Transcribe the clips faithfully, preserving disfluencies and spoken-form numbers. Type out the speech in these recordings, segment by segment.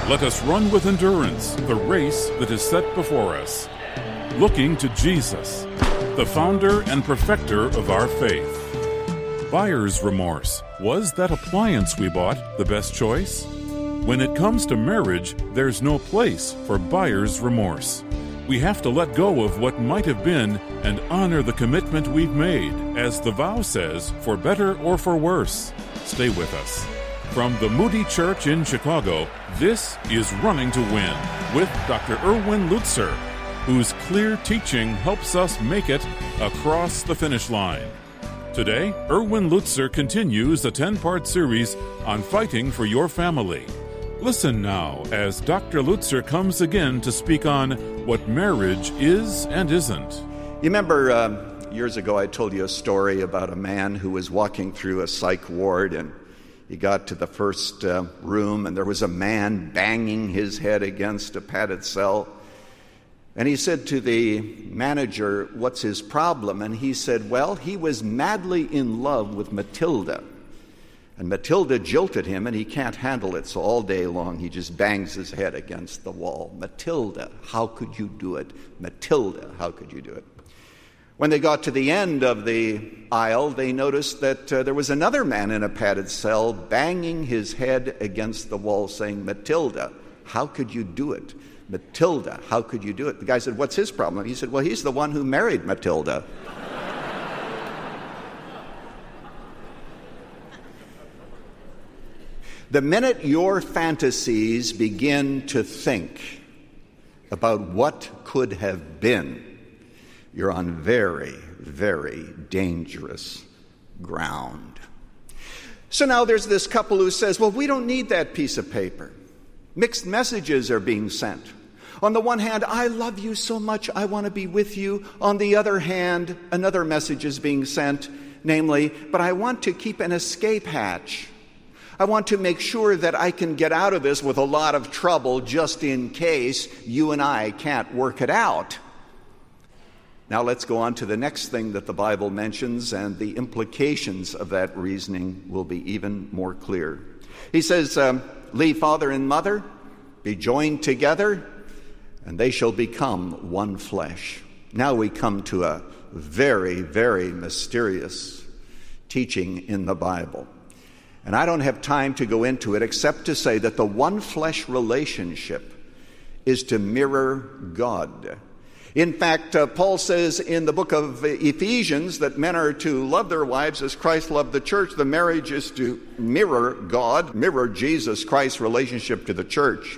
Let us run with endurance the race that is set before us, looking to Jesus, the founder and perfecter of our faith. Buyer's remorse. Was that appliance we bought the best choice? When it comes to marriage, there's no place for buyer's remorse. We have to let go of what might have been and honor the commitment we've made, as the vow says, for better or for worse. Stay with us. From the Moody Church in Chicago, this is Running to Win with Doctor Erwin Lutzer, whose clear teaching helps us make it across the finish line. Today, Erwin Lutzer continues a ten-part series on fighting for your family. Listen now as Doctor Lutzer comes again to speak on what marriage is and isn't. You remember uh, years ago I told you a story about a man who was walking through a psych ward, and he got to the first uh, room, and there was a man banging his head against a padded cell. And he said to the manager, "What's his problem?" And he said, "Well, he was madly in love with Matilda. And Matilda jilted him, and he can't handle it, so all day long he just bangs his head against the wall. Matilda, how could you do it? Matilda, how could you do it?" When they got to the end of the aisle, they noticed that uh, there was another man in a padded cell banging his head against the wall saying, "Matilda, how could you do it? Matilda, how could you do it?" The guy said, "What's his problem?" He said, "Well, he's the one who married Matilda." The minute your fantasies begin to think about what could have been, you're on very, very dangerous ground. So now there's this couple who says, "Well, we don't need that piece of paper." Mixed messages are being sent. On the one hand, "I love you so much, I want to be with you." On the other hand, another message is being sent, namely, "But I want to keep an escape hatch. I want to make sure that I can get out of this with a lot of trouble just in case you and I can't work it out." Now let's go on to the next thing that the Bible mentions, and the implications of that reasoning will be even more clear. He says, um, "Leave father and mother, be joined together, and they shall become one flesh." Now we come to a very, very mysterious teaching in the Bible. And I don't have time to go into it except to say that the one flesh relationship is to mirror God. In fact, uh, Paul says in the book of Ephesians that men are to love their wives as Christ loved the church. The marriage is to mirror God, mirror Jesus Christ's relationship to the church.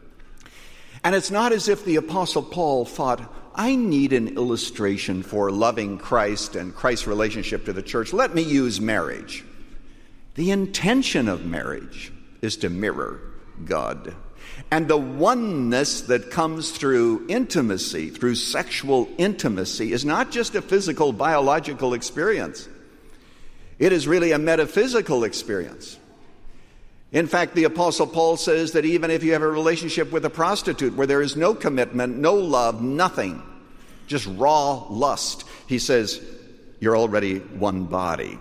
And it's not as if the Apostle Paul thought, "I need an illustration for loving Christ and Christ's relationship to the church. Let me use marriage." The intention of marriage is to mirror God. And the oneness that comes through intimacy, through sexual intimacy, is not just a physical, biological experience. It is really a metaphysical experience. In fact, the Apostle Paul says that even if you have a relationship with a prostitute where there is no commitment, no love, nothing, just raw lust, he says, you're already one body.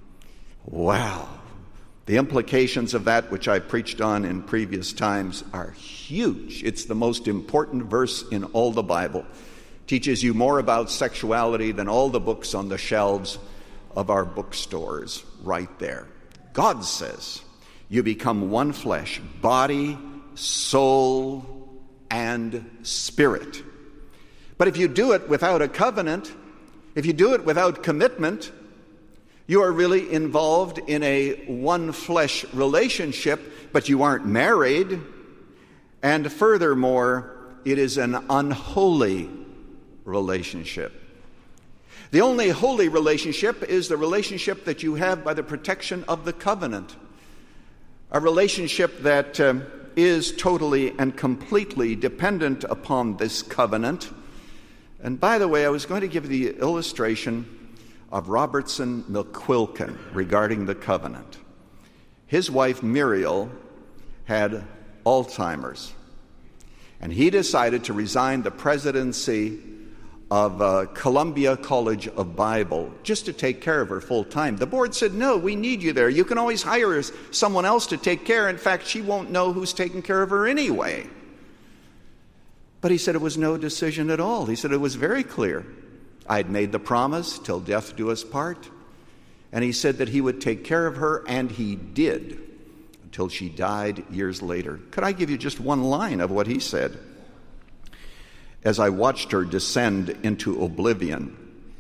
Wow. The implications of that, which I preached on in previous times, are huge. It's the most important verse in all the Bible. It teaches you more about sexuality than all the books on the shelves of our bookstores right there. God says you become one flesh, body, soul, and spirit. But if you do it without a covenant, if you do it without commitment, you are really involved in a one-flesh relationship, but you aren't married. And furthermore, it is an unholy relationship. The only holy relationship is the relationship that you have by the protection of the covenant, a relationship that um, is totally and completely dependent upon this covenant. And by the way, I was going to give the illustration of Robertson McQuilkin regarding the covenant. His wife Muriel had Alzheimer's, and he decided to resign the presidency of uh, Columbia College of Bible just to take care of her full time. The board said, no, we need you there. You can always hire someone else to take care. In fact, she won't know who's taking care of her anyway. But he said it was no decision at all. He said it was very clear. I'd made the promise, till death do us part. And he said that he would take care of her, and he did, until she died years later. Could I give you just one line of what he said? As I watched her descend into oblivion,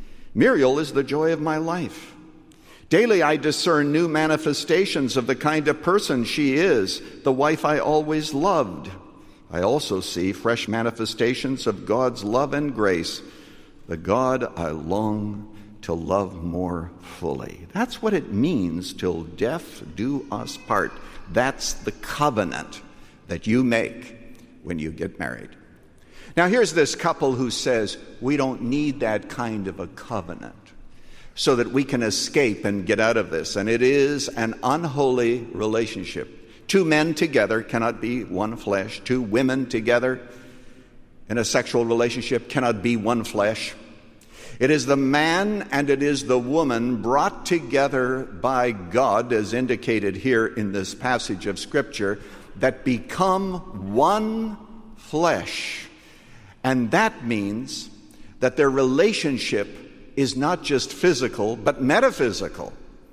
Muriel is the joy of my life. Daily I discern new manifestations of the kind of person she is, the wife I always loved. I also see fresh manifestations of God's love and grace, the God I long to love more fully. That's what it means, till death do us part. That's the covenant that you make when you get married. Now here's this couple who says, we don't need that kind of a covenant so that we can escape and get out of this. And it is an unholy relationship. Two men together cannot be one flesh. Two women together in a sexual relationship cannot be one flesh. It is the man and it is the woman brought together by God, as indicated here in this passage of Scripture, that become one flesh. And that means that their relationship is not just physical, but metaphysical.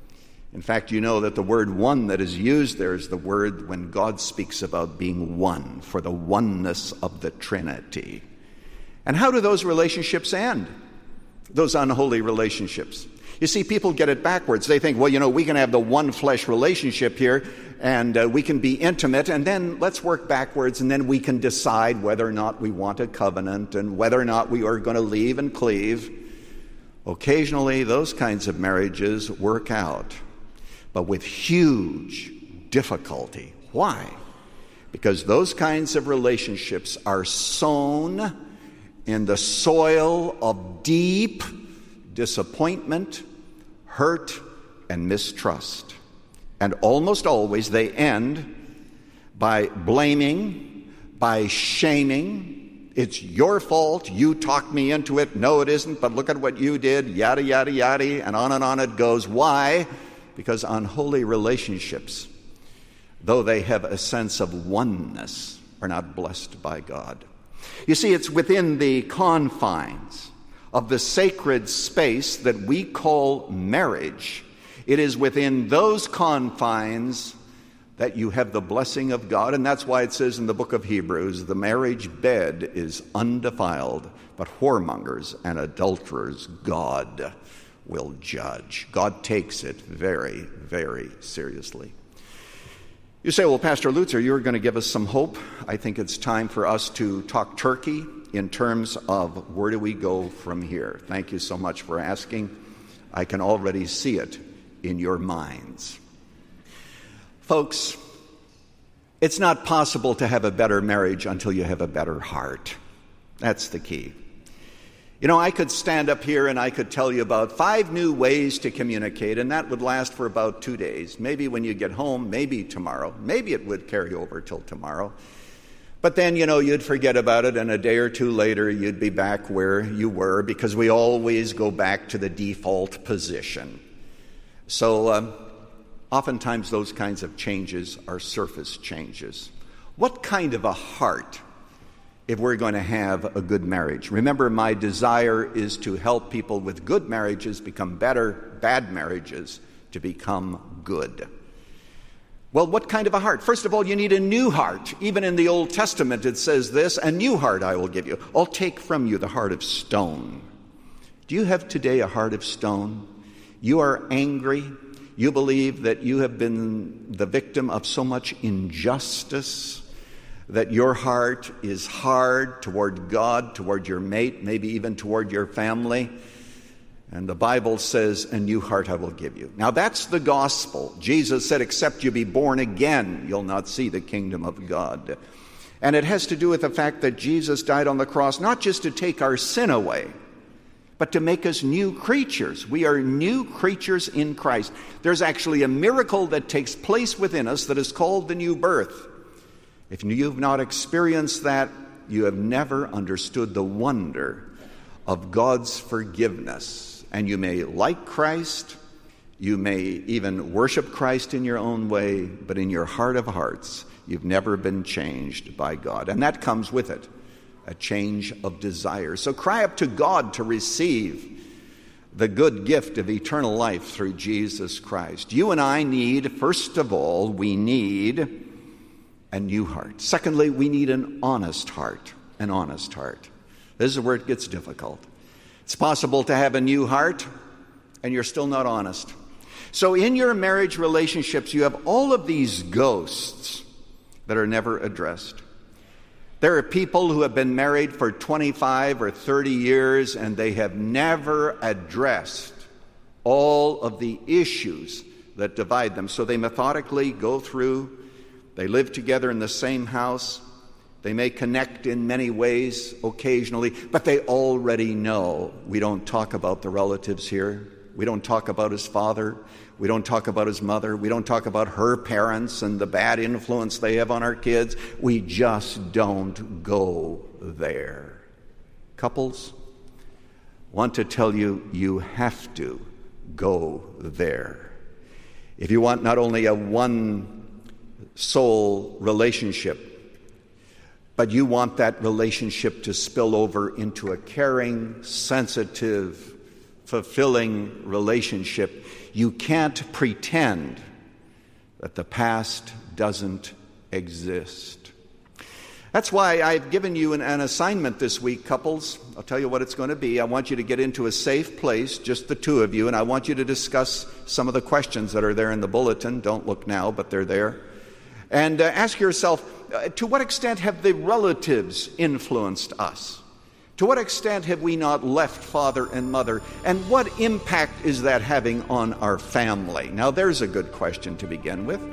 In fact, you know that the word one that is used there is the word when God speaks about being one, for the oneness of the Trinity. And how do those relationships end? Those unholy relationships. You see, people get it backwards. They think, well, you know, we can have the one flesh relationship here, and uh, we can be intimate, and then let's work backwards, and then we can decide whether or not we want a covenant and whether or not we are going to leave and cleave. Occasionally, those kinds of marriages work out, but with huge difficulty. Why? Because those kinds of relationships are sown in the soil of deep disappointment, hurt, and mistrust. And almost always they end by blaming, by shaming. It's your fault. You talked me into it. No, it isn't, but look at what you did. Yada, yada, yada, and on and on it goes. Why? Because unholy relationships, though they have a sense of oneness, are not blessed by God. You see, it's within the confines of the sacred space that we call marriage. It is within those confines that you have the blessing of God, and that's why it says in the book of Hebrews, the marriage bed is undefiled, but whoremongers and adulterers God will judge. God takes it very, very seriously. You say, well, Pastor Lutzer, you're going to give us some hope. I think it's time for us to talk turkey in terms of where do we go from here. Thank you so much for asking. I can already see it in your minds. Folks, it's not possible to have a better marriage until you have a better heart. That's the key. You know, I could stand up here and I could tell you about five new ways to communicate, and that would last for about two days. Maybe when you get home, maybe tomorrow. Maybe it would carry over till tomorrow. But then, you know, you'd forget about it, and a day or two later, you'd be back where you were, because we always go back to the default position. So, um, oftentimes those kinds of changes are surface changes. What kind of a heart if we're going to have a good marriage? Remember, my desire is to help people with good marriages become better, bad marriages to become good. Well, what kind of a heart? First of all, you need a new heart. Even in the Old Testament it says this, a new heart I will give you. I'll take from you the heart of stone. Do you have today a heart of stone? You are angry. You believe that you have been the victim of so much injustice, that your heart is hard toward God, toward your mate, maybe even toward your family. And the Bible says, a new heart I will give you. Now that's the gospel. Jesus said, except you be born again, you'll not see the kingdom of God. And it has to do with the fact that Jesus died on the cross, not just to take our sin away, but to make us new creatures. We are new creatures in Christ. There's actually a miracle that takes place within us that is called the new birth. If you've not experienced that, you have never understood the wonder of God's forgiveness. And you may like Christ, you may even worship Christ in your own way, but in your heart of hearts, you've never been changed by God. And that comes with it, a change of desire. So cry up to God to receive the good gift of eternal life through Jesus Christ. You and I need, first of all, we need a new heart. Secondly, we need an honest heart, an honest heart. This is where it gets difficult. It's possible to have a new heart and you're still not honest. So in your marriage relationships, you have all of these ghosts that are never addressed. There are people who have been married for twenty-five or thirty years and they have never addressed all of the issues that divide them. So they methodically go through, they live together in the same house, they may connect in many ways occasionally, but they already know we don't talk about the relatives here. We don't talk about his father. We don't talk about his mother. We don't talk about her parents and the bad influence they have on our kids. We just don't go there. Couples, want to tell you, you have to go there. If you want not only a one-soul relationship, but you want that relationship to spill over into a caring, sensitive, fulfilling relationship, you can't pretend that the past doesn't exist. That's why I've given you an, an assignment this week, couples. I'll tell you what it's going to be. I want you to get into a safe place, just the two of you, and I want you to discuss some of the questions that are there in the bulletin. Don't look now, but they're there. And uh, ask yourself, uh, to what extent have the relatives influenced us? To what extent have we not left father and mother? And what impact is that having on our family? Now, there's a good question to begin with.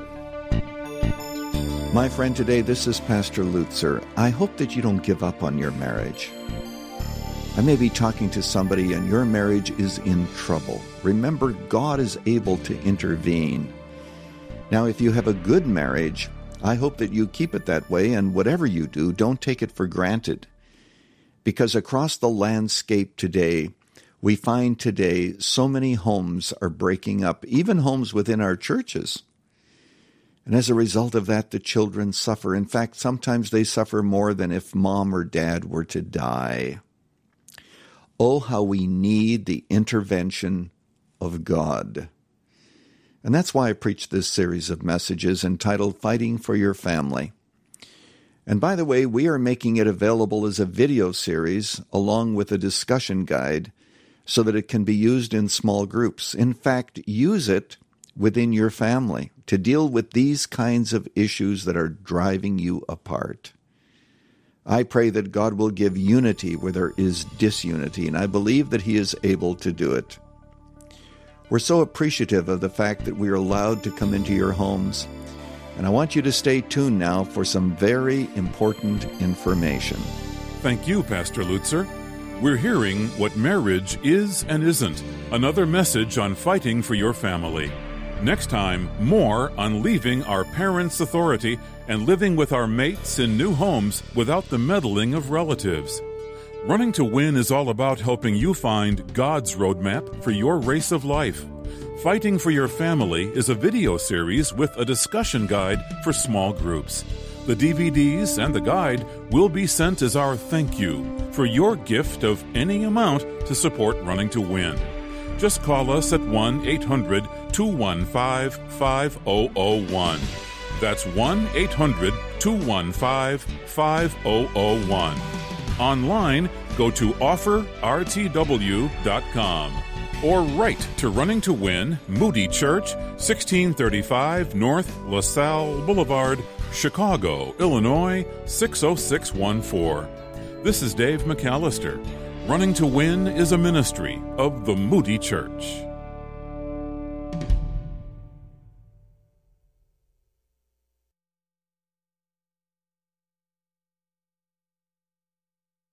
My friend, today, this is Pastor Lutzer. I hope that you don't give up on your marriage. I may be talking to somebody and your marriage is in trouble. Remember, God is able to intervene. Now, if you have a good marriage, I hope that you keep it that way, and whatever you do, don't take it for granted. Because across the landscape today, we find today so many homes are breaking up, even homes within our churches. And as a result of that, the children suffer. In fact, sometimes they suffer more than if mom or dad were to die. Oh, how we need the intervention of God. And that's why I preach this series of messages entitled Fighting for Your Family. And by the way, we are making it available as a video series along with a discussion guide so that it can be used in small groups. In fact, use it within your family to deal with these kinds of issues that are driving you apart. I pray that God will give unity where there is disunity, and I believe that He is able to do it. We're so appreciative of the fact that we are allowed to come into your homes. And I want you to stay tuned now for some very important information. Thank you, Pastor Lutzer. We're hearing what marriage is and isn't. Another message on fighting for your family. Next time, more on leaving our parents' authority and living with our mates in new homes without the meddling of relatives. Running to Win is all about helping you find God's roadmap for your race of life. Fighting for Your Family is a video series with a discussion guide for small groups. The D V Ds and the guide will be sent as our thank you for your gift of any amount to support Running to Win. Just call us at one eight hundred two one five five zero zero one. That's one eight hundred two one five five zero zero one. Online, go to offer r t w dot com. Or write to Running to Win, Moody Church, sixteen thirty-five North LaSalle Boulevard, Chicago, Illinois, six oh six one four. This is Dave McAllister. Running to Win is a ministry of the Moody Church.